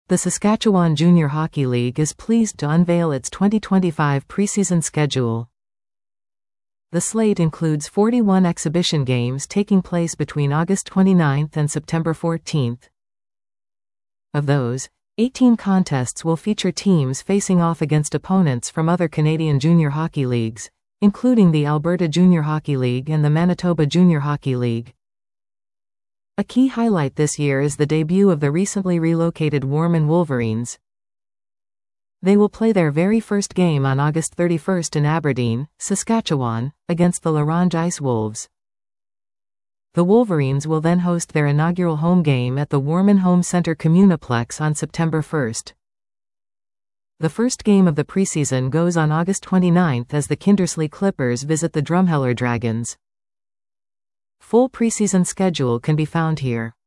The Saskatchewan Junior Hockey League is pleased to unveil its 2025 preseason schedule. The slate includes 41 exhibition games taking place between August 29 and September 14. Of those, 18 contests will feature teams facing off against opponents from other Canadian junior hockey leagues, including the Alberta Junior Hockey League and the Manitoba Junior Hockey League. A key highlight this year is the debut of the recently relocated Warman Wolverines. They will play their very first game on August 31 in Aberdeen, Saskatchewan, against the La Ronge Ice Wolves. The Wolverines will then host their inaugural home game at the Warman Home Centre Communiplex on September 1. The first game of the preseason goes on August 29 as the Kindersley Clippers visit the Drumheller Dragons. Full preseason schedule can be found here.